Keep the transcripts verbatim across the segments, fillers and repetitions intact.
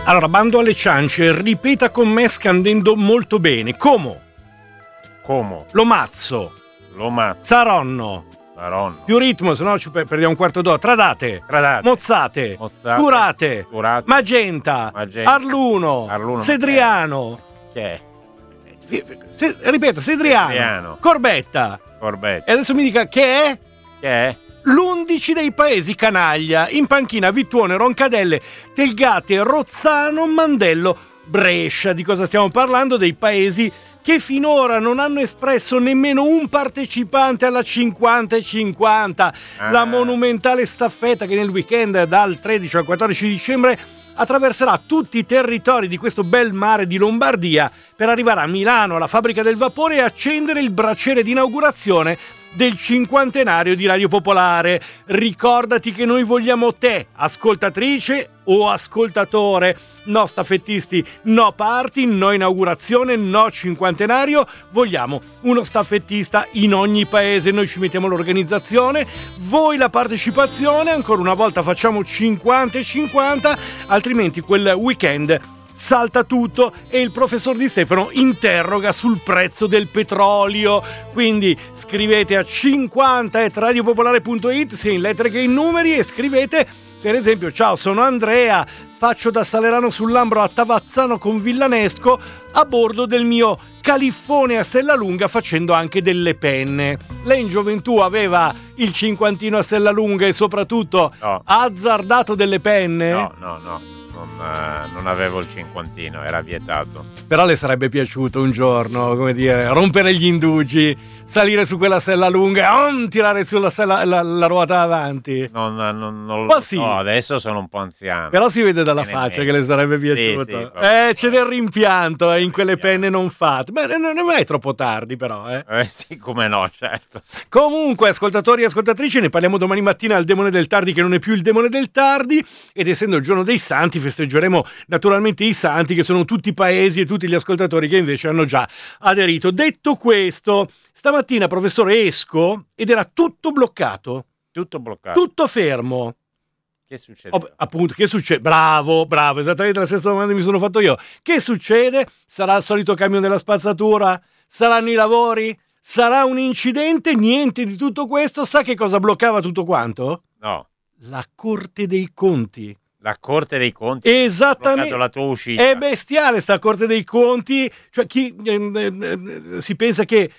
Allora, bando alle ciance, ripeta con me scandendo molto bene. Como? Como? Lomazzo. Lomazzo. Saronno. Saronno. Più ritmo, se no ci perdiamo un quarto d'ora. Tradate. Tradate. Mozzate. Mozzate. Curate. Curate. Magenta. Magenta. Arluno. Arluno. Sedriano. Che è? Se, ripeto, Sedriano. Sedriano. Corbetta. Corbetta. E adesso mi dica che è? Che è? L'undici dei paesi canaglia, in panchina Vittuone, Roncadelle, Telgate, Rozzano, Mandello, Brescia. Di cosa stiamo parlando? Dei paesi che finora non hanno espresso nemmeno un partecipante alla cinquanta e cinquanta, ah. la monumentale staffetta che nel weekend dal tredici al quattordici dicembre attraverserà tutti i territori di questo bel mare di Lombardia per arrivare a Milano, alla fabbrica del vapore, e accendere il braciere di inaugurazione del cinquantenario di Radio Popolare. Ricordati che noi vogliamo te, ascoltatrice o ascoltatore. No staffettisti, no party, no inaugurazione, no cinquantenario. Vogliamo uno staffettista in ogni paese. Noi ci mettiamo l'organizzazione, voi la partecipazione. Ancora una volta facciamo cinquanta e cinquanta, altrimenti quel weekend salta tutto e il professor Di Stefano interroga sul prezzo del petrolio. Quindi scrivete a cinquanta at radiopopolare punto it sia in lettere che in numeri, e scrivete per esempio: ciao, sono Andrea, faccio da Salerano sul Lambro a Tavazzano con Villanesco a bordo del mio califfone a sella lunga, facendo anche delle penne. Lei in gioventù aveva il cinquantino a sella lunga e soprattutto no. ha azzardato delle penne? No, no, no. Non, eh, non avevo il cinquantino, era vietato. Però le sarebbe piaciuto un giorno, come dire, rompere gli indugi, salire su quella sella lunga e non tirare sulla sella, la, la ruota avanti. Non, non, non lo sì. so, adesso sono un po' anziano. Però si vede dalla faccia che le sarebbe piaciuto. Sì, sì, eh, c'è del rimpianto eh, in quelle penne non fatte. Beh, non è mai troppo tardi però. Eh, eh sì, come no, certo. Comunque, ascoltatori e ascoltatrici, ne parliamo domani mattina al Demone del Tardi, che non è più il Demone del Tardi, ed essendo il giorno dei santi festeggeremo naturalmente i santi, che sono tutti i paesi e tutti gli ascoltatori che invece hanno già aderito. Detto questo, stamattina, professore, esco ed era tutto bloccato. Tutto bloccato. Tutto fermo. Che succede? Oh, appunto, che succede? Bravo, bravo, esattamente la stessa domanda mi sono fatto io. Che succede? Sarà il solito camion della spazzatura? Saranno i lavori? Sarà un incidente? Niente di tutto questo. Sa che cosa bloccava tutto quanto? No. La Corte dei Conti. La Corte dei Conti? Esattamente. La tua uscita. È bestiale sta Corte dei Conti. Cioè, chi eh, eh, si pensa che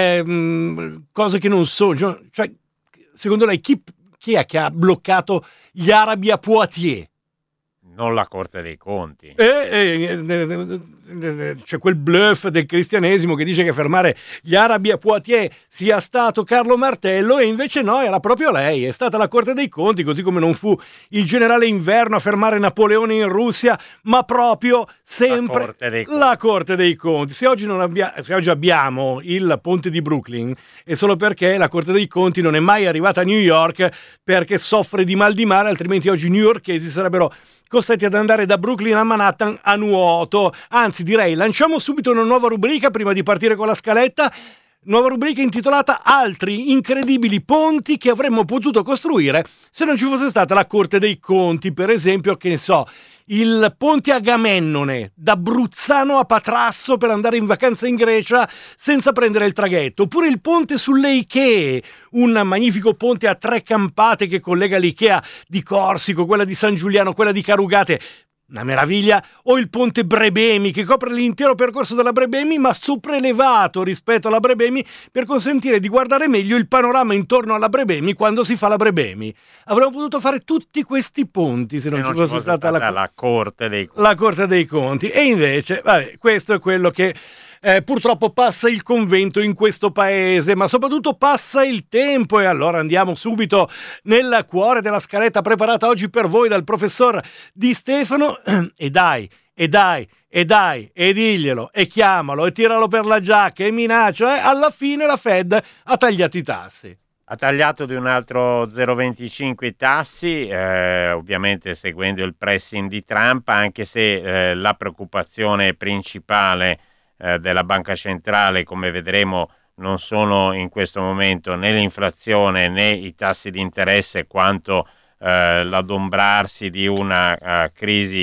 eh, cose che non sono. Cioè, secondo lei, chi, chi è che ha bloccato gli arabi a Poitiers? Non la Corte dei Conti. Eh, eh, eh, eh, c'è quel bluff del cristianesimo che dice che fermare gli arabi a Poitiers sia stato Carlo Martello, e invece no, era proprio lei, è stata la Corte dei Conti, così come non fu il generale Inverno a fermare Napoleone in Russia, ma proprio sempre la Corte dei Conti. La Corte dei Conti. Se oggi, non abbia, se oggi abbiamo il ponte di Brooklyn è solo perché la Corte dei Conti non è mai arrivata a New York, perché soffre di mal di mare, altrimenti oggi i newyorkesi sarebbero costretti ad andare da Brooklyn a Manhattan a nuoto. Anzi, direi, lanciamo subito una nuova rubrica prima di partire con la scaletta. Nuova rubrica intitolata Altri incredibili ponti che avremmo potuto costruire se non ci fosse stata la Corte dei Conti. Per esempio, che ne so, il ponte Agamennone da Bruzzano a Patrasso per andare in vacanza in Grecia senza prendere il traghetto, oppure il ponte sulle Ikee, un magnifico ponte a tre campate che collega l'Ikea di Corsico, quella di San Giuliano, quella di Carugate. Una meraviglia. O il ponte Brebemi, che copre l'intero percorso della Brebemi ma sopraelevato rispetto alla Brebemi, per consentire di guardare meglio il panorama intorno alla Brebemi quando si fa la Brebemi. Avremmo potuto fare tutti questi ponti se non, se non ci fosse, fosse stata, stata la, la Corte dei Conti. La Corte dei Conti. E invece, vabbè, questo è quello che eh, purtroppo passa il convento in questo paese, ma soprattutto passa il tempo. E allora andiamo subito nel cuore della scaletta preparata oggi per voi dal professor Di Stefano. E dai, e dai, e dai, e diglielo, e chiamalo, e tiralo per la giacca, e minaccia, eh? Alla fine la Fed ha tagliato i tassi. Ha tagliato di un altro zero virgola venticinque i tassi, eh, ovviamente seguendo il pressing di Trump, anche se eh, la preoccupazione principale eh, della banca centrale, come vedremo, non sono in questo momento né l'inflazione né i tassi di interesse, quanto eh, l'adombrarsi di una uh, crisi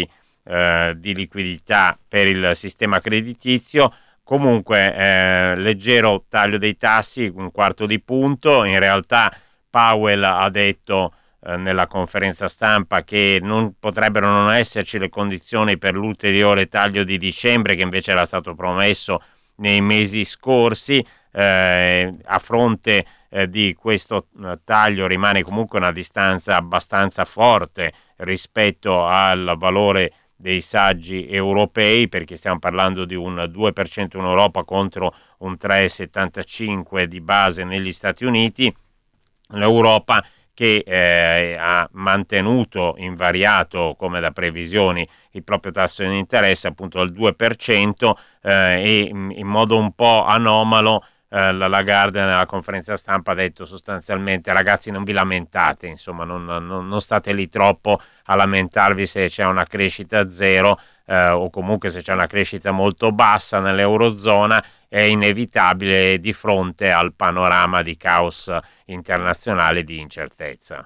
eh, di liquidità per il sistema creditizio. Comunque eh, leggero taglio dei tassi, un quarto di punto. In realtà Powell ha detto eh, nella conferenza stampa che non potrebbero non esserci le condizioni per l'ulteriore taglio di dicembre, che invece era stato promesso nei mesi scorsi. Eh, a fronte eh, di questo eh, taglio rimane comunque una distanza abbastanza forte rispetto al valore dei saggi europei, perché stiamo parlando di un due per cento in Europa contro un tre virgola settantacinque di base negli Stati Uniti. L'Europa che eh, ha mantenuto invariato come da previsioni il proprio tasso di interesse appunto al due per cento eh, e in, in modo un po' anomalo eh, la Lagarde nella conferenza stampa ha detto sostanzialmente: ragazzi, non vi lamentate, insomma non, non, non state lì troppo a lamentarvi se c'è una crescita zero eh, o comunque se c'è una crescita molto bassa nell'Eurozona. È inevitabile di fronte al panorama di caos internazionale di incertezza.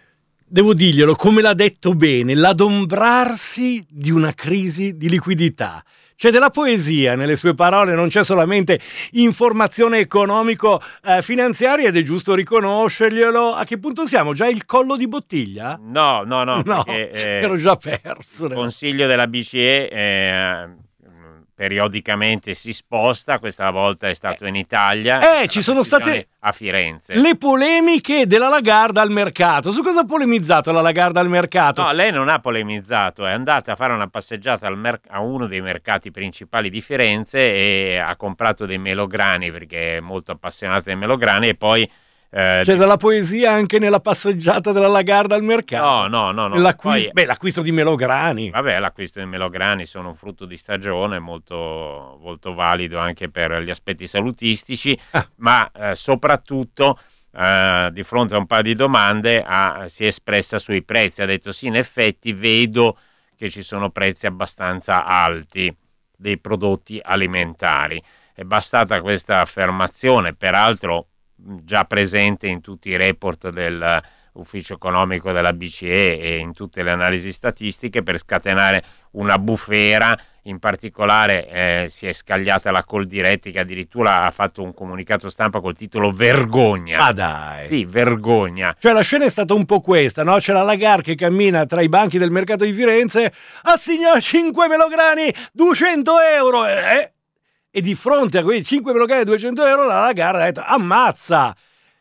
Devo dirglielo, come l'ha detto bene, l'adombrarsi di una crisi di liquidità. C'è della poesia nelle sue parole, non c'è solamente informazione economico-finanziaria ed è giusto riconoscerglielo. A che punto siamo? Già il collo di bottiglia? No, no, no, no perché eh, ero già perso. Il Consiglio della B C E eh, periodicamente si sposta, questa volta è stato in Italia. Eh, ci sono state a Firenze le polemiche della Lagarde al mercato. Su cosa ha polemizzato la Lagarde al mercato? No, lei non ha polemizzato, è andata a fare una passeggiata al mer- a uno dei mercati principali di Firenze e ha comprato dei melograni, perché è molto appassionata dei melograni, e poi Eh, C'è della poesia anche nella passeggiata della Lagarde al mercato. No, no, no. no. L'acquisto, Poi, beh, l'acquisto di melograni. Vabbè, l'acquisto di melograni sono un frutto di stagione molto, molto valido anche per gli aspetti salutistici, ah. ma eh, soprattutto eh, di fronte a un paio di domande ha, si è espressa sui prezzi. Ha detto: sì, in effetti vedo che ci sono prezzi abbastanza alti dei prodotti alimentari. È bastata questa affermazione, peraltro già presente in tutti i report dell'ufficio economico della B C E e in tutte le analisi statistiche, per scatenare una bufera. In particolare eh, si è scagliata la Coldiretti, che addirittura ha fatto un comunicato stampa col titolo "Vergogna". Ma dai! Sì, vergogna. Cioè la scena è stata un po' questa, no? C'è la Lagarde che cammina tra i banchi del mercato di Firenze, assegna cinque melograni, duecento euro, eh? E di fronte a quei cinque melograni e duecento euro la Lagarde ha detto: ammazza!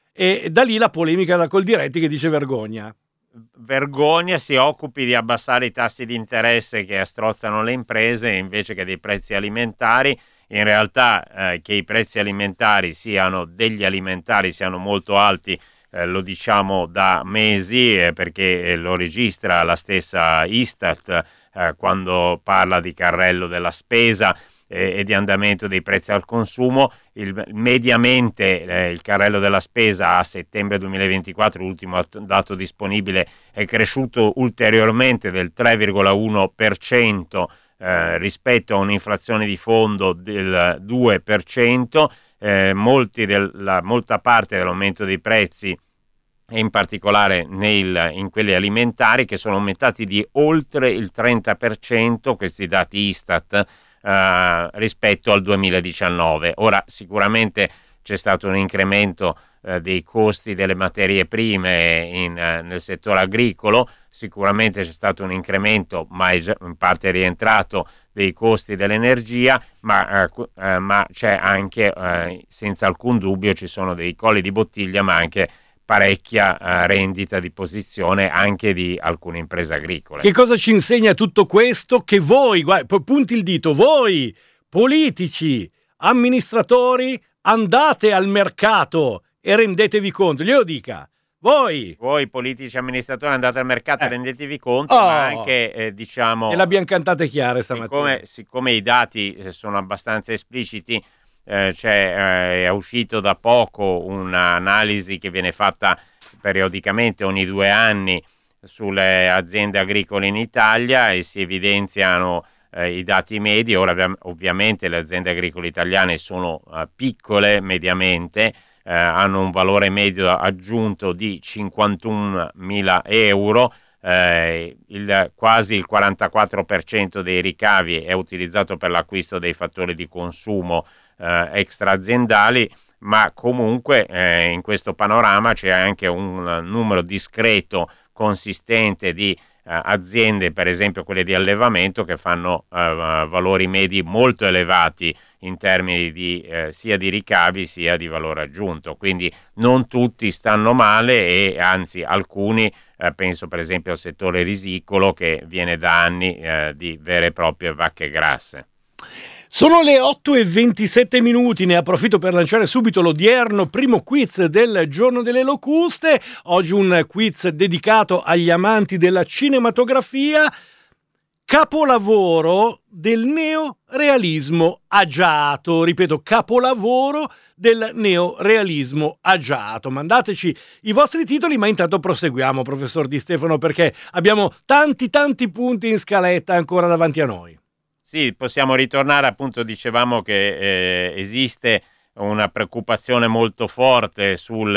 E da lì la polemica della Coldiretti che dice vergogna. Vergogna, si occupi di abbassare i tassi di interesse che strozzano le imprese invece che dei prezzi alimentari. In realtà eh, che i prezzi alimentari siano degli alimentari siano molto alti eh, lo diciamo da mesi, eh, perché lo registra la stessa Istat eh, quando parla di carrello della spesa e di andamento dei prezzi al consumo. Il, mediamente eh, il carrello della spesa a settembre duemilaventiquattro, l'ultimo dato disponibile, è cresciuto ulteriormente del tre virgola uno per cento eh, rispetto a un'inflazione di fondo del due per cento. Eh, molti del, la, molta parte dell'aumento dei prezzi e in particolare nel, in quelli alimentari, che sono aumentati di oltre il trenta per cento, questi dati Istat, Uh, rispetto al duemiladiciannove. Ora sicuramente c'è stato un incremento uh, dei costi delle materie prime in, uh, nel settore agricolo, sicuramente c'è stato un incremento, ma è già in parte rientrato, dei costi dell'energia, ma, uh, uh, ma c'è anche, uh, senza alcun dubbio, ci sono dei colli di bottiglia, ma anche parecchia uh, rendita di posizione anche di alcune imprese agricole. Che cosa ci insegna tutto questo? Che voi, guarda, punti il dito, voi politici, amministratori, andate al mercato e rendetevi conto, glielo dica, voi. Voi politici amministratori andate al mercato eh. e rendetevi conto, oh. ma anche eh, diciamo... E l'abbiamo cantate chiare stamattina. Siccome, siccome i dati sono abbastanza espliciti, Eh, c'è, eh, è uscito da poco un'analisi che viene fatta periodicamente ogni due anni sulle aziende agricole in Italia e si evidenziano eh, i dati medi. Ora ovviamente le aziende agricole italiane sono eh, piccole mediamente, eh, hanno un valore medio aggiunto di cinquantunomila euro, eh, il, quasi il quarantaquattro per cento dei ricavi è utilizzato per l'acquisto dei fattori di consumo eh, extraaziendali, ma comunque eh, in questo panorama c'è anche un numero discreto, consistente di eh, aziende, per esempio quelle di allevamento, che fanno eh, valori medi molto elevati in termini di eh, sia di ricavi sia di valore aggiunto. Quindi non tutti stanno male, e anzi alcuni, eh, penso per esempio al settore risicolo, che viene da anni eh, di vere e proprie vacche grasse. Sono le otto e ventisette minuti, ne approfitto per lanciare subito l'odierno primo quiz del Giorno delle Locuste. Oggi un quiz dedicato agli amanti della cinematografia. Capolavoro del neorealismo agiato. Ripeto, capolavoro del neorealismo agiato. Mandateci i vostri titoli, ma intanto proseguiamo, professor Di Stefano, perché abbiamo tanti tanti punti in scaletta ancora davanti a noi. Sì, possiamo ritornare, appunto dicevamo che eh, esiste una preoccupazione molto forte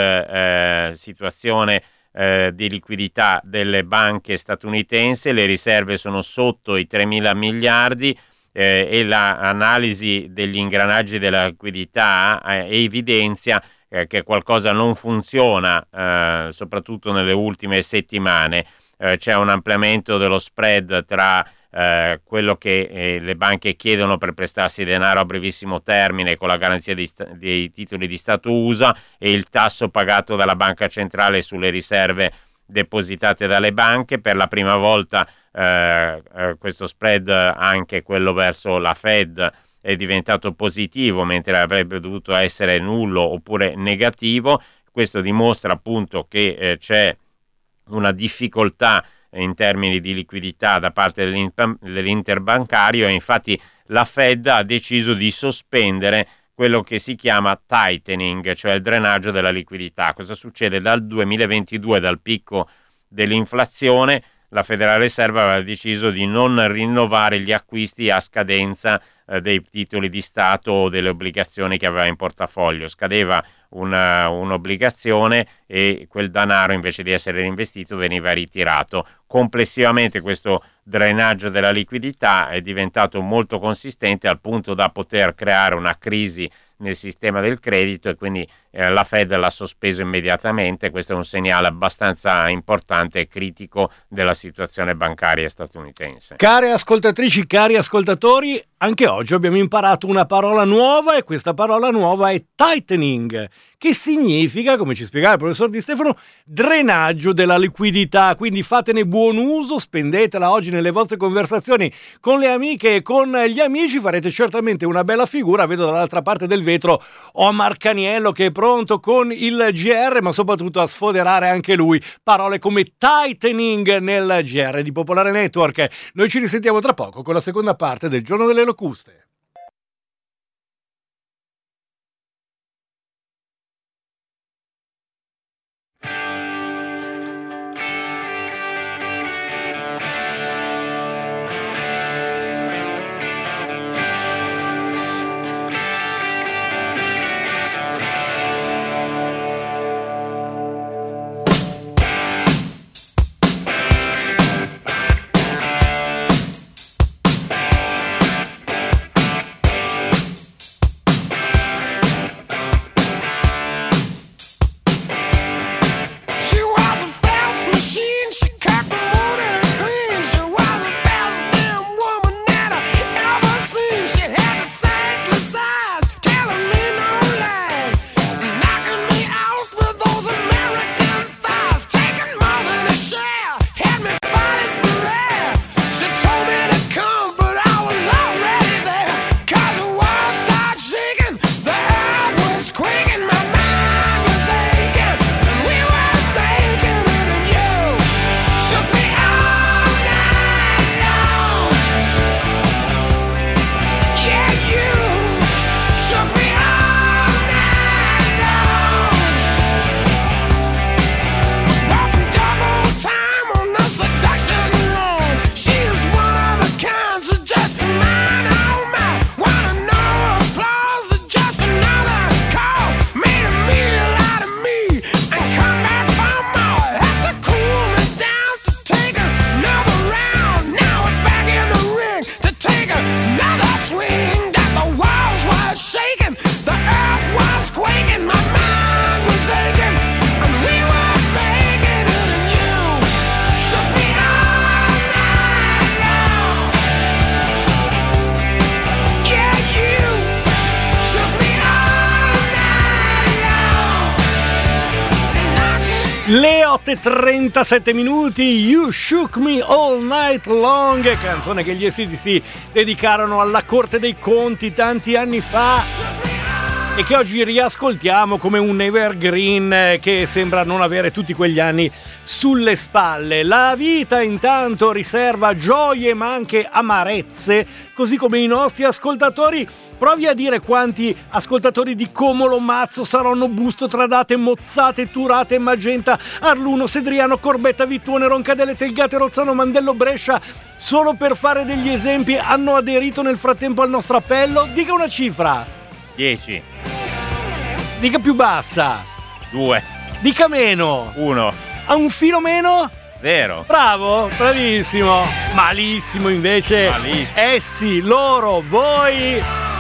sulla eh, situazione eh, di liquidità delle banche statunitensi. Le riserve sono sotto i tremila miliardi eh, e l'analisi degli ingranaggi della liquidità eh, evidenzia eh, che qualcosa non funziona, eh, soprattutto nelle ultime settimane. Eh, c'è un ampliamento dello spread tra Eh, quello che eh, le banche chiedono per prestarsi denaro a brevissimo termine con la garanzia di sta- dei titoli di Stato U S A e il tasso pagato dalla banca centrale sulle riserve depositate dalle banche. Per la prima volta eh, eh, questo spread, anche quello verso la Fed, è diventato positivo, mentre avrebbe dovuto essere nullo oppure negativo. Questo dimostra appunto che eh, c'è una difficoltà in termini di liquidità da parte dell'interbancario, e infatti la Fed ha deciso di sospendere quello che si chiama tightening, cioè il drenaggio della liquidità. Cosa succede? Dal duemilaventidue, dal picco dell'inflazione, la Federal Reserve aveva deciso di non rinnovare gli acquisti a scadenza eh, dei titoli di Stato o delle obbligazioni che aveva in portafoglio. Scadeva una, un'obbligazione e quel denaro, invece di essere reinvestito, veniva ritirato. Complessivamente questo drenaggio della liquidità è diventato molto consistente, al punto da poter creare una crisi nel sistema del credito, e quindi eh, la Fed l'ha sospeso immediatamente. Questo è un segnale abbastanza importante e critico della situazione bancaria statunitense. Care ascoltatrici, cari ascoltatori, anche oggi abbiamo imparato una parola nuova, e questa parola nuova è tightening, che significa, come ci spiegava il professor Di Stefano, drenaggio della liquidità. Quindi fatene buon uso, spendetela oggi nelle vostre conversazioni con le amiche e con gli amici, farete certamente una bella figura. Vedo dall'altra parte del vetro Omar Caniello che è pronto con il G R, ma soprattutto a sfoderare anche lui parole come tightening nel G R di Popolare Network. Noi ci risentiamo tra poco con la seconda parte del Giorno delle Locuste. otto e trentasette minuti, You Shook Me All Night Long, canzone che gli A C D C dedicarono alla Corte dei Conti tanti anni fa e che oggi riascoltiamo come un evergreen che sembra non avere tutti quegli anni sulle spalle. La vita intanto riserva gioie ma anche amarezze, così come i nostri ascoltatori. Provi a dire quanti ascoltatori di Como Mazzo, Saronno, Busto, Tradate, Mozzate, Turate, Magenta, Arluno, Sedriano, Corbetta, Vittuone, Roncadelle, Telgate, Rozzano, Mandello, Brescia, solo per fare degli esempi, hanno aderito nel frattempo al nostro appello. Dica una cifra. dieci. Dica più bassa. due. Dica meno. uno. A un filo meno? zero. Bravo, bravissimo. Malissimo invece. Malissimo. Essi, loro, voi...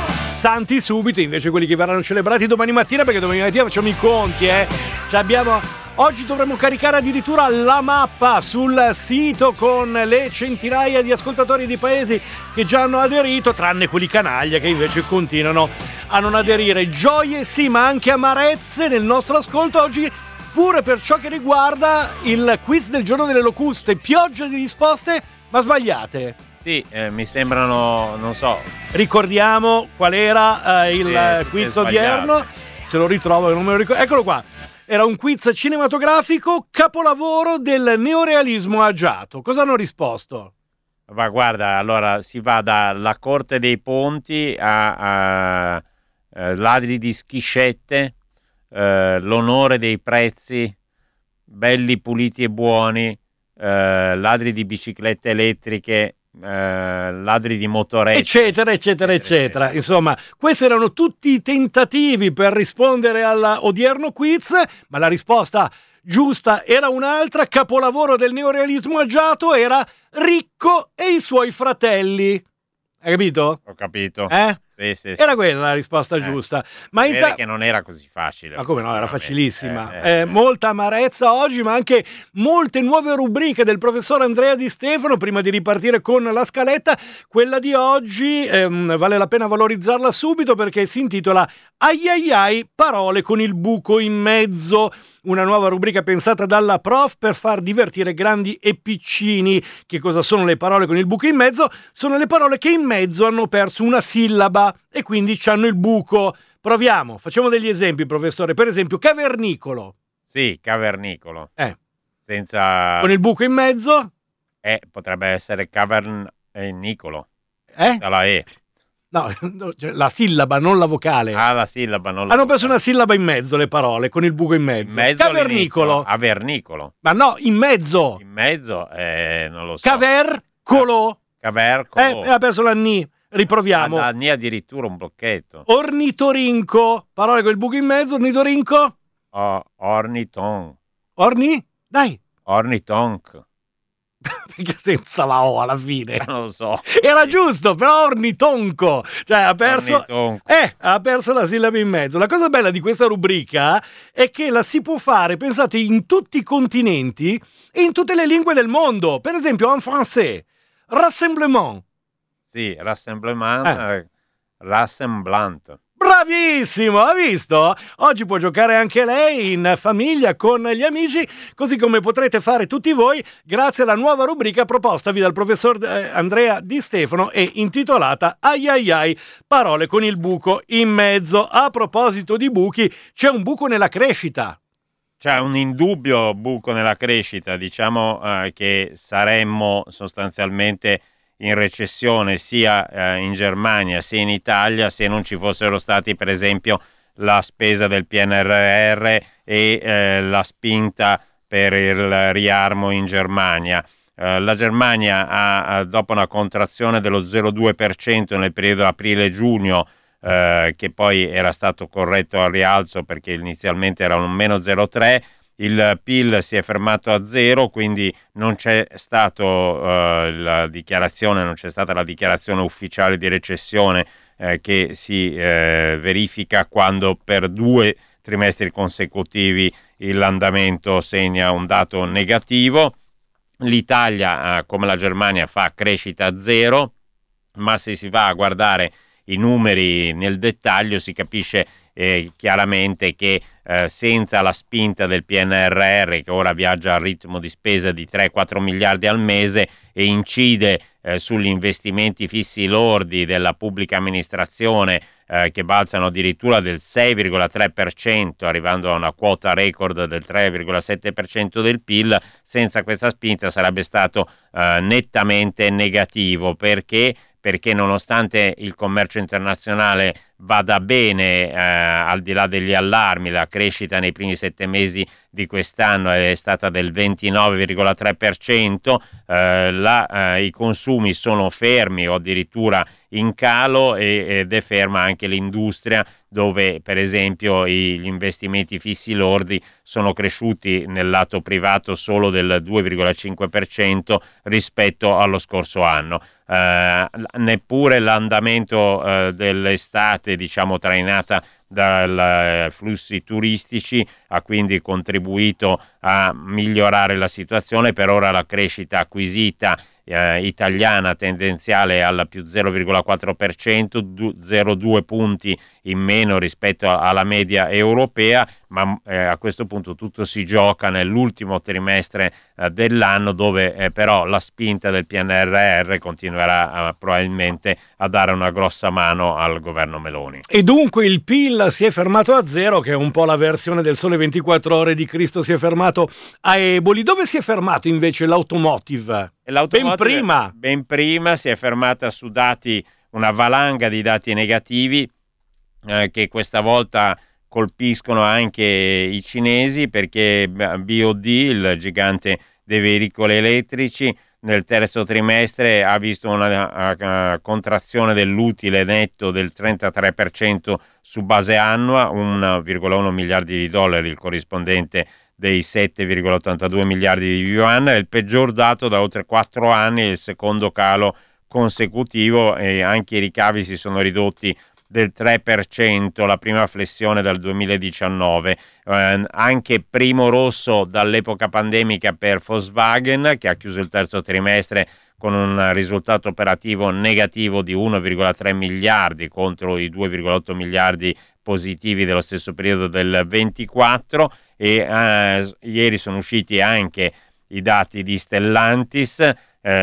santi subito, invece quelli che verranno celebrati domani mattina, perché domani mattina facciamo i conti, eh. Ci abbiamo... Oggi dovremmo caricare addirittura la mappa sul sito con le centinaia di ascoltatori di paesi che già hanno aderito, tranne quelli canaglia che invece continuano a non aderire. Gioie sì, ma anche amarezze nel nostro ascolto oggi, pure per ciò che riguarda il quiz del giorno delle locuste. Pioggia di risposte, ma sbagliate. Sì, eh, mi sembrano, non so. Ricordiamo qual era eh, il eh, quiz odierno. Se lo ritrovo, non me lo ricordo. Eccolo qua. Era un quiz cinematografico, capolavoro del neorealismo agiato. Cosa hanno risposto? Ma guarda, allora si va dalla Corte dei Ponti a, a, a Ladri di schiscette, eh, L'onore dei prezzi, Belli, puliti e buoni, eh, Ladri di biciclette elettriche, Eh, ladri di motoretti, eccetera eccetera eccetera. Insomma, questi erano tutti i tentativi per rispondere all'odierno quiz, ma la risposta giusta era un'altra. Capolavoro del neorealismo agiato era Ricco e i suoi fratelli. Hai capito? Ho capito. Eh? Sì, sì, sì. Era quella la risposta eh. giusta. Ma in ta- che non era così facile. Ma come no, era facilissima. Eh, eh. Eh, molta amarezza oggi, ma anche molte nuove rubriche del professor Andrea Di Stefano. Prima di ripartire con la scaletta, quella di oggi ehm, vale la pena valorizzarla subito perché si intitola Ai ai ai, parole con il buco in mezzo. Una nuova rubrica pensata dalla prof per far divertire grandi e piccini. Che cosa sono le parole con il buco in mezzo? Sono le parole che in mezzo hanno perso una sillaba e quindi c'hanno il buco. Proviamo, facciamo degli esempi, professore. Per esempio, cavernicolo. Sì, cavernicolo. Eh. Senza... Con il buco in mezzo? Eh, potrebbe essere cavernicolo. Eh? Dalla E. No, la sillaba, non la vocale. Ah, la sillaba, non la Hanno vocale. perso una sillaba in mezzo le parole, con il buco in mezzo. In mezzo cavernicolo. Avernicolo. Ma no, in mezzo. In mezzo, eh, non lo so. Cavercolo. Cavercolo. Eh, ha perso la Ni. Riproviamo. La Ni addirittura un blocchetto. Ornitorinco. Parole con il buco in mezzo. Ornitorinco. Oh, orniton. Orni? Dai. Ornitonk. Perché senza la O alla fine? Non lo so. Era giusto, però ornitonco. Cioè ha perso... Ornitonco. Eh, ha perso la sillaba in mezzo. La cosa bella di questa rubrica è che la si può fare, pensate, in tutti i continenti e in tutte le lingue del mondo. Per esempio, en français, rassemblement. Sì, rassemblement, Eh. eh. rassemblant. Bravissimo, ha visto? Oggi può giocare anche lei in famiglia con gli amici, così come potrete fare tutti voi grazie alla nuova rubrica propostavi dal professor Andrea Di Stefano e intitolata Ai ai ai, parole con il buco in mezzo. A proposito di buchi, c'è un buco nella crescita. C'è un indubbio buco nella crescita, diciamo eh, che saremmo sostanzialmente in recessione sia eh, in Germania sia in Italia se non ci fossero stati per esempio la spesa del P N R R e eh, la spinta per il riarmo in Germania. Eh, la Germania ha, dopo una contrazione dello zero virgola due per cento nel periodo aprile-giugno, eh, che poi era stato corretto al rialzo perché inizialmente era un meno zero virgola tre, il P I L si è fermato a zero, quindi non c'è stato uh, la dichiarazione, non c'è stata la dichiarazione ufficiale di recessione eh, che si eh, verifica quando per due trimestri consecutivi l'andamento segna un dato negativo. L'Italia, eh, come la Germania, fa crescita zero, ma se si va a guardare i numeri nel dettaglio si capisce eh, chiaramente che eh, senza la spinta del P N R R, che ora viaggia al ritmo di spesa di tre quattro miliardi al mese e incide eh, sugli investimenti fissi lordi della pubblica amministrazione, eh, che balzano addirittura del sei virgola tre per cento, arrivando a una quota record del tre virgola sette per cento del P I L. Senza questa spinta sarebbe stato eh, nettamente negativo. Perché? Perché nonostante il commercio internazionale vada bene, eh, al di là degli allarmi, la crescita nei primi sette mesi di quest'anno è stata del ventinove virgola tre per cento, eh, la, eh, i consumi sono fermi o addirittura in calo e, ed è ferma anche l'industria, dove per esempio i, gli investimenti fissi lordi sono cresciuti nel lato privato solo del due virgola cinque per cento rispetto allo scorso anno. Eh, neppure l'andamento eh, dell'estate, diciamo trainata dai flussi turistici, ha quindi contribuito a migliorare la situazione. Per ora la crescita acquisita eh, italiana tendenziale al più zero virgola quattro per cento, zero virgola due punti in meno rispetto alla media europea, ma eh, a questo punto tutto si gioca nell'ultimo trimestre eh, dell'anno, dove eh, però la spinta del P N R R continuerà eh, probabilmente a dare una grossa mano al governo Meloni. E dunque il P I L si è fermato a zero, che è un po' la versione del Sole ventiquattro Ore di Cristo si è fermato a Eboli. Dove si è fermato invece l'automotive? L'automotive ben prima. Ben prima si è fermata su dati, una valanga di dati negativi eh, che questa volta colpiscono anche i cinesi, perché B O D, il gigante dei veicoli elettrici, nel terzo trimestre ha visto una, una contrazione dell'utile netto del trentatré per cento su base annua, uno virgola uno miliardi di dollari, il corrispondente dei sette virgola ottantadue miliardi di yuan. È il peggior dato da oltre quattro anni, il secondo calo consecutivo, e anche i ricavi si sono ridotti del tre per cento, la prima flessione dal duemiladiciannove. Eh, anche primo rosso dall'epoca pandemica per Volkswagen, che ha chiuso il terzo trimestre con un risultato operativo negativo di uno virgola tre miliardi contro i due virgola otto miliardi positivi dello stesso periodo del ventiquattro. E eh, ieri sono usciti anche i dati di Stellantis.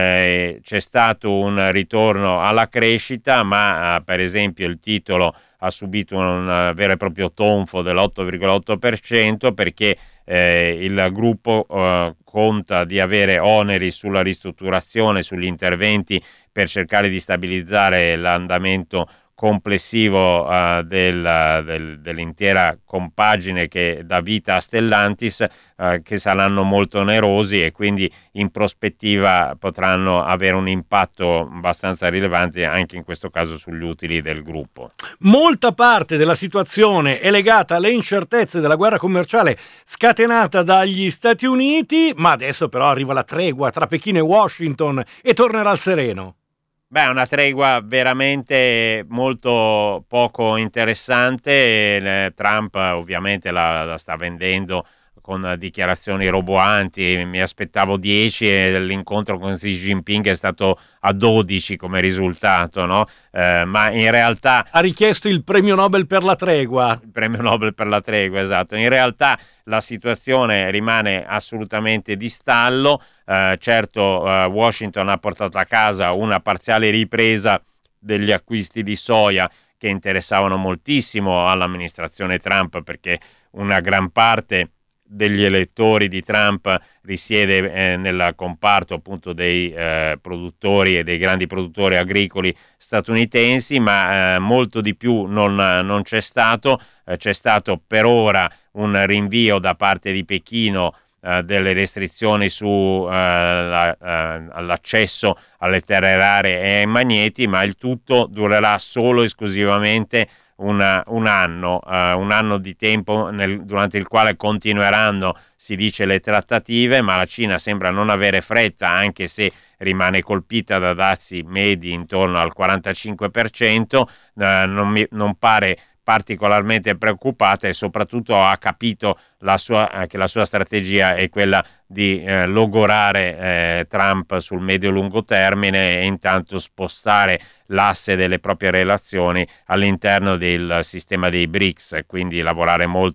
Eh, c'è stato un ritorno alla crescita, ma eh, per esempio il titolo ha subito un uh, vero e proprio tonfo dell'otto virgola otto per cento, perché eh, il gruppo uh, conta di avere oneri sulla ristrutturazione, sugli interventi per cercare di stabilizzare l'andamento complessivo uh, del, del, dell'intera compagine che dà vita a Stellantis, uh, che saranno molto onerosi e quindi in prospettiva potranno avere un impatto abbastanza rilevante anche in questo caso sugli utili del gruppo. Molta parte della situazione è legata alle incertezze della guerra commerciale scatenata dagli Stati Uniti, ma adesso però arriva la tregua tra Pechino e Washington e tornerà al sereno. Beh, è una tregua veramente molto poco interessante. Trump ovviamente la, la sta vendendo con dichiarazioni roboanti. Mi aspettavo dieci e l'incontro con Xi Jinping è stato a dodici come risultato, no? Eh, ma in realtà ha richiesto il premio Nobel per la tregua. Il premio Nobel per la tregua, esatto. In realtà la situazione rimane assolutamente di stallo. Eh, certo, eh, Washington ha portato a casa una parziale ripresa degli acquisti di soia che interessavano moltissimo all'amministrazione Trump, perché una gran parte degli elettori di Trump risiede eh, nel comparto appunto dei eh, produttori e dei grandi produttori agricoli statunitensi, ma eh, molto di più non, non c'è stato. Eh, c'è stato per ora un rinvio da parte di Pechino eh, delle restrizioni su eh, la, eh, all'accesso alle terre rare e ai magneti, ma il tutto durerà solo esclusivamente Una, un anno, uh, un anno di tempo nel, durante il quale continueranno, si dice, le trattative, ma la Cina sembra non avere fretta, anche se rimane colpita da dazi medi intorno al quarantacinque per cento, uh, non, mi, non pare particolarmente preoccupata e soprattutto ha capito la sua, eh, che la sua strategia è quella di eh, logorare eh, Trump sul medio-lungo termine e intanto spostare l'asse delle proprie relazioni all'interno del sistema dei B R I C S, quindi lavorare molto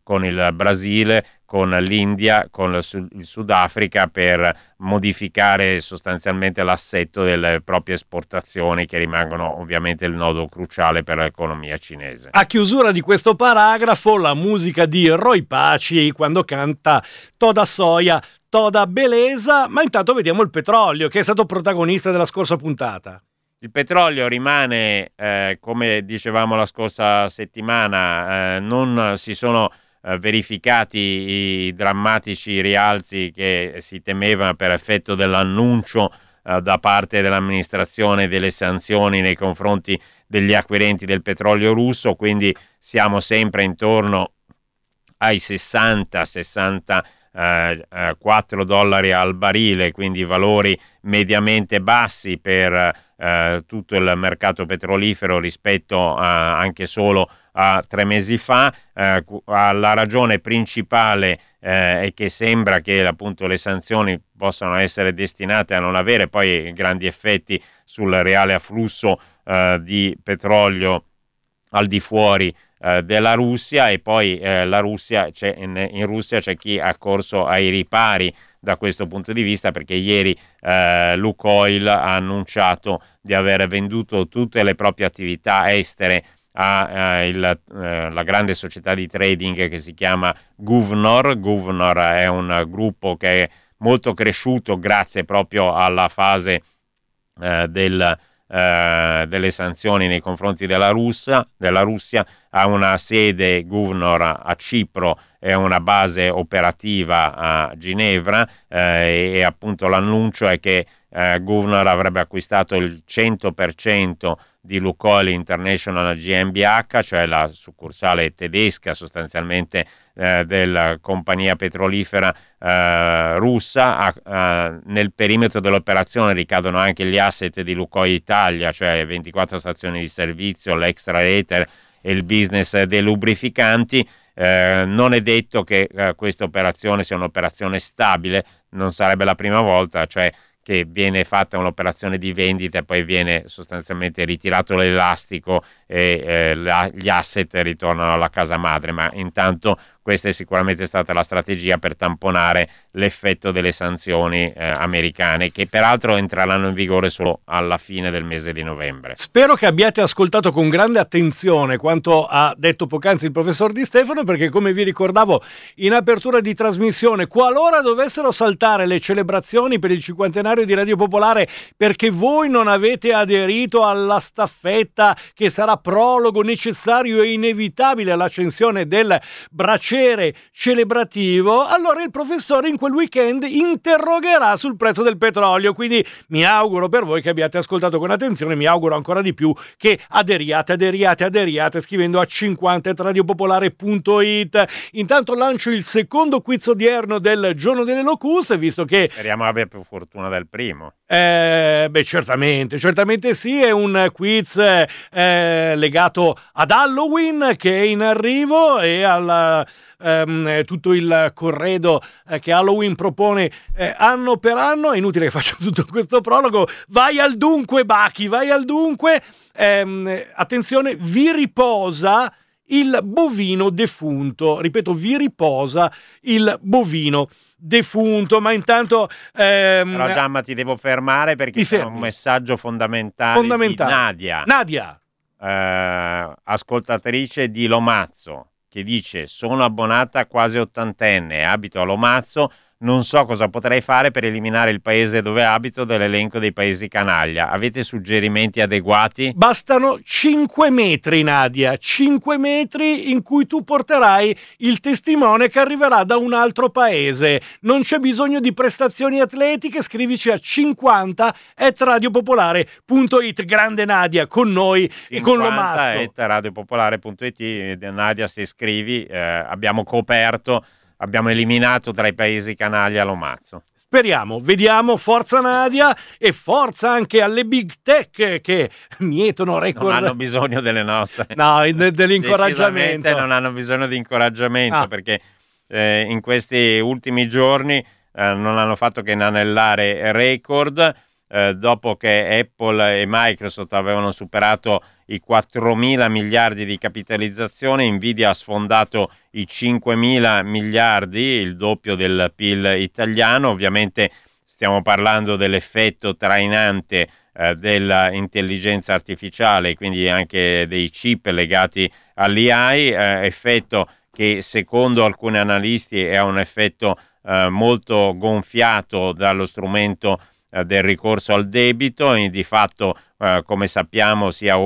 con il Brasile, con l'India, con il Sudafrica, per modificare sostanzialmente l'assetto delle proprie esportazioni, che rimangono ovviamente il nodo cruciale per l'economia cinese. A chiusura di questo paragrafo, la musica di Roy Paci quando canta Toda Soia, Toda Beleza, ma intanto vediamo il petrolio, che è stato protagonista della scorsa puntata. Il petrolio rimane, eh, come dicevamo la scorsa settimana, eh, non si sono eh, verificati i drammatici rialzi che si temevano per effetto dell'annuncio eh, da parte dell'amministrazione delle sanzioni nei confronti degli acquirenti del petrolio russo, quindi siamo sempre intorno ai sessanta sessantaquattro dollari al barile, quindi valori mediamente bassi per eh, tutto il mercato petrolifero rispetto a, anche solo a tre mesi fa. Eh, la ragione principale eh, è che sembra che appunto le sanzioni possano essere destinate a non avere poi grandi effetti sul reale afflusso eh, di petrolio al di fuori eh, della Russia, e poi eh, la Russia c'è, in, in Russia c'è chi ha corso ai ripari da questo punto di vista, perché ieri eh, Lukoil ha annunciato di aver venduto tutte le proprie attività estere a eh, il, eh, la grande società di trading che si chiama Guvnor. Guvnor è un gruppo che è molto cresciuto grazie proprio alla fase eh, del Uh, delle sanzioni nei confronti della Russia, della Russia. Ha una sede Guvnor a Cipro e una base operativa a Ginevra, uh, e, e appunto l'annuncio è che uh, Guvnor avrebbe acquistato il cento per cento di Lukoil International GmbH, cioè la succursale tedesca sostanzialmente eh, della compagnia petrolifera eh, russa. A, a, nel perimetro dell'operazione ricadono anche gli asset di Lukoil Italia, cioè ventiquattro stazioni di servizio, l'extra ether e il business dei lubrificanti. Eh, non è detto che eh, questa operazione sia un'operazione stabile, non sarebbe la prima volta, cioè che viene fatta un'operazione di vendita e poi viene sostanzialmente ritirato l'elastico e eh, la, gli asset ritornano alla casa madre, ma intanto questa è sicuramente stata la strategia per tamponare l'effetto delle sanzioni eh, americane, che peraltro entreranno in vigore solo alla fine del mese di novembre. Spero che abbiate ascoltato con grande attenzione quanto ha detto poc'anzi il professor Di Stefano, perché come vi ricordavo in apertura di trasmissione, qualora dovessero saltare le celebrazioni per il cinquantenario di Radio Popolare perché voi non avete aderito alla staffetta che sarà prologo necessario e inevitabile all'accensione del braciere celebrativo, allora il professore in quel weekend interrogherà sul prezzo del petrolio. Quindi mi auguro per voi che abbiate ascoltato con attenzione, mi auguro ancora di più che aderiate, aderiate, aderiate scrivendo a cinquanta at radiopopolare punto it. Intanto lancio il secondo quiz odierno del giorno delle locuste, visto che speriamo abbia più fortuna del primo. Eh, beh, certamente, certamente sì, è un quiz eh, legato ad Halloween che è in arrivo e al ehm, tutto il corredo eh, che Halloween propone eh, anno per anno. È inutile che faccia tutto questo prologo. Vai al dunque, Bachi, vai al dunque. Ehm, attenzione, vi riposa il bovino defunto. Ripeto, vi riposa il bovino defunto, ma intanto ehm, però Giamma ti devo fermare perché c'è un messaggio fondamentale, fondamentale. di Nadia Nadia eh, ascoltatrice di Lomazzo, che dice: sono abbonata quasi ottantenne, abito a Lomazzo, non so cosa potrei fare per eliminare il paese dove abito dall'elenco dei paesi canaglia. Avete suggerimenti adeguati? Bastano cinque metri, Nadia, cinque metri in cui tu porterai il testimone che arriverà da un altro paese. Non c'è bisogno di prestazioni atletiche, scrivici a cinquanta at radiopopolare punto it. Grande Nadia, con noi e con Lomazzo. at radiopopolare punto it. Nadia, se scrivi, eh, abbiamo coperto, abbiamo eliminato tra i paesi canaglia Lomazzo. Speriamo, vediamo, forza Nadia e forza anche alle big tech che mietono record. Non hanno bisogno delle nostre. No, de- dell'incoraggiamento. Non hanno bisogno di incoraggiamento ah. perché eh, in questi ultimi giorni eh, non hanno fatto che inanellare record. Eh, dopo che Apple e Microsoft avevano superato i quattromila miliardi di capitalizzazione, Nvidia ha sfondato i cinquemila miliardi, il doppio del P I L italiano. Ovviamente stiamo parlando dell'effetto trainante eh, dell'intelligenza artificiale, quindi anche dei chip legati all'A I, eh, effetto che secondo alcuni analisti è un effetto eh, molto gonfiato dallo strumento del ricorso al debito, e di fatto eh, come sappiamo sia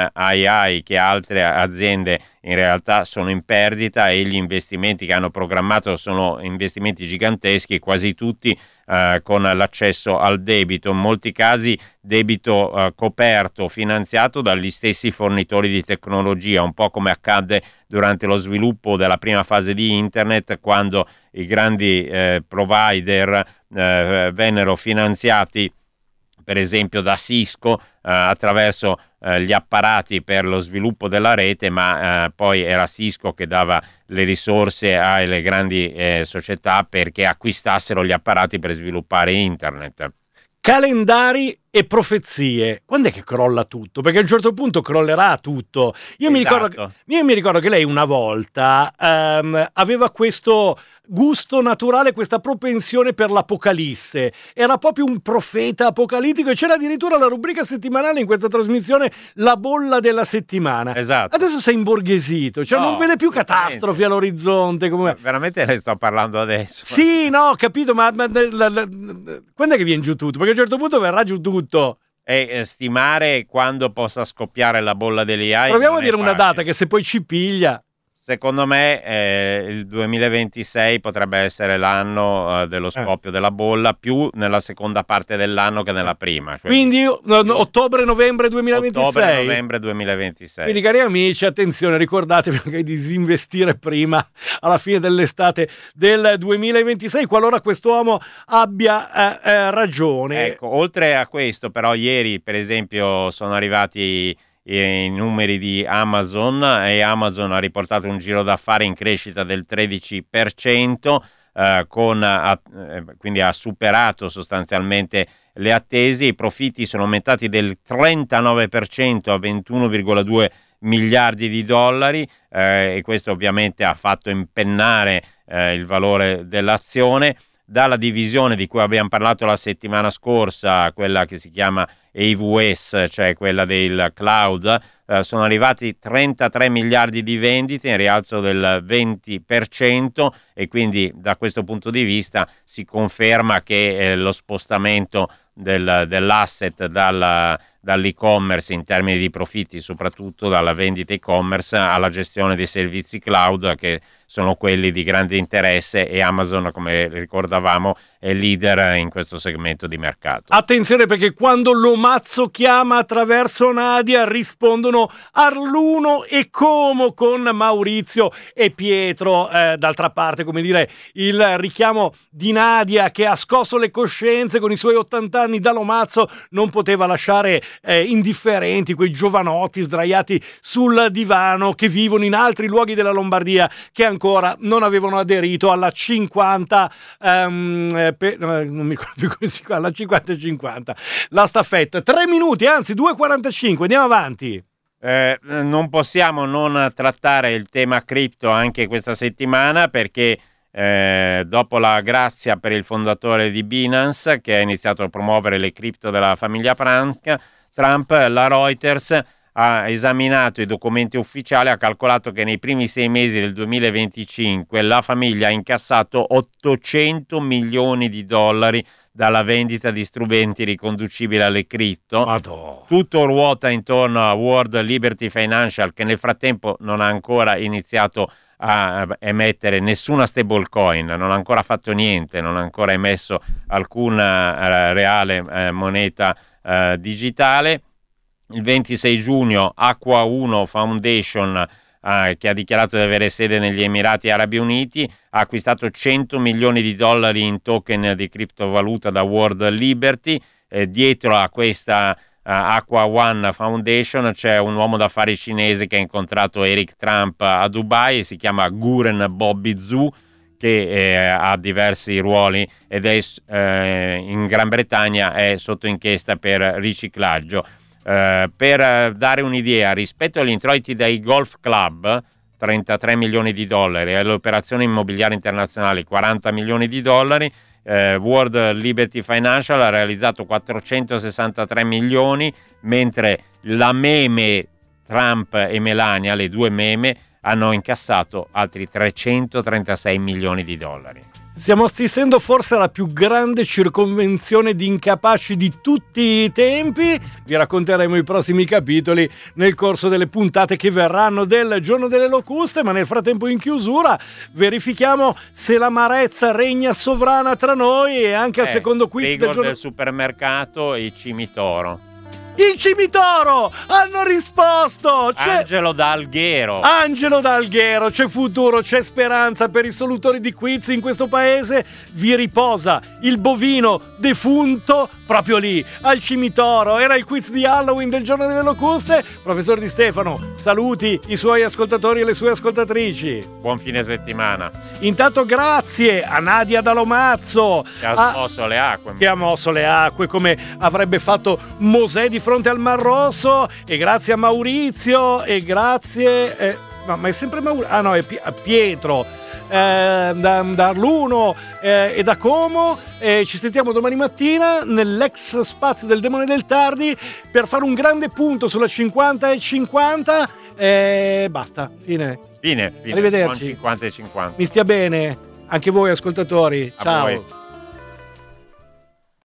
OpenAI che altre aziende in realtà sono in perdita, e gli investimenti che hanno programmato sono investimenti giganteschi, quasi tutti eh, con l'accesso al debito, in molti casi debito eh, coperto, finanziato dagli stessi fornitori di tecnologia, un po' come accadde durante lo sviluppo della prima fase di internet, quando i grandi eh, provider eh, vennero finanziati per esempio da Cisco eh, attraverso eh, gli apparati per lo sviluppo della rete, ma eh, poi era Cisco che dava le risorse alle grandi eh, società perché acquistassero gli apparati per sviluppare internet. Calendari e profezie. Quando è che crolla tutto? Perché a un certo punto crollerà tutto. Io, esatto. mi, ricordo, io mi ricordo che lei una volta um, aveva questo gusto naturale, questa propensione per l'apocalisse. Era proprio un profeta apocalittico, e c'era addirittura la rubrica settimanale in questa trasmissione, La bolla della settimana. Esatto. Adesso sei imborghesito, cioè no, non vede più catastrofi all'orizzonte. Come... Veramente ne sto parlando adesso. Sì, no, ho capito, ma, ma la, la, quando è che viene giù tutto? Perché a un certo punto verrà giù tutto. E eh, stimare quando possa scoppiare la bolla dell'A I. Proviamo a dire una data che se poi ci piglia. Secondo me eh, il duemilaventisei potrebbe essere l'anno eh, dello scoppio eh. della bolla, più nella seconda parte dell'anno che nella prima. Cioè Quindi no, no, ottobre-novembre duemilaventisei. Ottobre-novembre duemilaventisei. Quindi cari amici, attenzione, ricordatevi di disinvestire prima, alla fine dell'estate del duemilaventisei, qualora quest'uomo abbia eh, eh, ragione. Ecco, oltre a questo però ieri per esempio sono arrivati i numeri di Amazon, e Amazon ha riportato un giro d'affari in crescita del tredici per cento, eh, con, eh, quindi ha superato sostanzialmente le attese. I profitti sono aumentati del trentanove per cento a ventuno virgola due miliardi di dollari, eh, e questo ovviamente ha fatto impennare eh, il valore dell'azione. Dalla divisione di cui abbiamo parlato la settimana scorsa, quella che si chiama A W S, cioè quella del cloud, eh, sono arrivati trentatré miliardi di vendite, in rialzo del venti per cento, e quindi da questo punto di vista si conferma che eh, lo spostamento del, dell'asset dalla, dall'e-commerce in termini di profitti, soprattutto dalla vendita e-commerce alla gestione dei servizi cloud, che sono quelli di grande interesse, e Amazon, come ricordavamo, è leader in questo segmento di mercato. Attenzione, perché quando l'Omazzo chiama attraverso Nadia rispondono Arluno e Como con Maurizio e Pietro. Eh, d'altra parte, come dire, il richiamo di Nadia, che ha scosso le coscienze con i suoi ottanta anni dall'Omazzo, non poteva lasciare eh, indifferenti quei giovanotti sdraiati sul divano che vivono in altri luoghi della Lombardia, che ancora non avevano aderito alla cinquanta um, pe, non mi ricordo più come si chiama, alla cinquanta cinquanta, la staffetta. Tre minuti, anzi due e quarantacinque, andiamo avanti. Eh, non possiamo non trattare il tema cripto anche questa settimana, perché eh, dopo la grazia per il fondatore di Binance, che ha iniziato a promuovere le cripto della famiglia Trump, la Reuters ha esaminato i documenti ufficiali, ha calcolato che nei primi sei mesi del duemilaventicinque la famiglia ha incassato ottocento milioni di dollari dalla vendita di strumenti riconducibili alle cripto. Madonna. Tutto ruota intorno a World Liberty Financial, che nel frattempo non ha ancora iniziato a emettere nessuna stablecoin, non ha ancora fatto niente, non ha ancora emesso alcuna uh, reale uh, moneta uh, digitale. Il ventisei giugno Aqua uno Foundation, eh, che ha dichiarato di avere sede negli Emirati Arabi Uniti, ha acquistato cento milioni di dollari in token di criptovaluta da World Liberty. Eh, dietro a questa uh, Aqua One Foundation c'è un uomo d'affari cinese che ha incontrato Eric Trump a Dubai, si chiama Guren Bobby Zhu, che eh, ha diversi ruoli ed è eh, in Gran Bretagna è sotto inchiesta per riciclaggio. Eh, per dare un'idea, rispetto agli introiti dai golf club, trentatré milioni di dollari, e alle operazioni immobiliari internazionali, quaranta milioni di dollari, eh, World Liberty Financial ha realizzato quattrocentosessantatré milioni, mentre la meme Trump e Melania, le due meme, hanno incassato altri trecentotrentasei milioni di dollari. Stiamo assistendo forse alla più grande circonvenzione di incapaci di tutti i tempi. Vi racconteremo i prossimi capitoli nel corso delle puntate che verranno del Giorno delle Locuste, ma nel frattempo in chiusura verifichiamo se l'amarezza regna sovrana tra noi e anche al eh, secondo quiz del giorno del supermercato e Cimitoro. Il Cimitoro hanno risposto. C'è... Angelo D'Alghero. Angelo D'Alghero, c'è futuro, c'è speranza per i solutori di quiz in questo paese. Vi riposa il bovino defunto proprio lì, al Cimitoro. Era il quiz di Halloween del Giorno delle Locuste. Professor Di Stefano, saluti i suoi ascoltatori e le sue ascoltatrici. Buon fine settimana. Intanto grazie a Nadia Dalomazzo, che ha mosso le acque. Che ha mosso le acque come avrebbe fatto Mosè di fronte al Mar Rosso, e grazie a Maurizio e grazie eh, ma, ma è sempre Maurizio, ah no è P- Pietro eh, da, da Arluno eh, e da Como. Eh, ci sentiamo domani mattina nell'ex spazio del Demone del Tardi per fare un grande punto sulla cinquanta e cinquanta. Eh, basta, fine. Fine, fine. Arrivederci. Buon cinquanta e cinquanta. Mi stia bene anche voi ascoltatori. A ciao voi.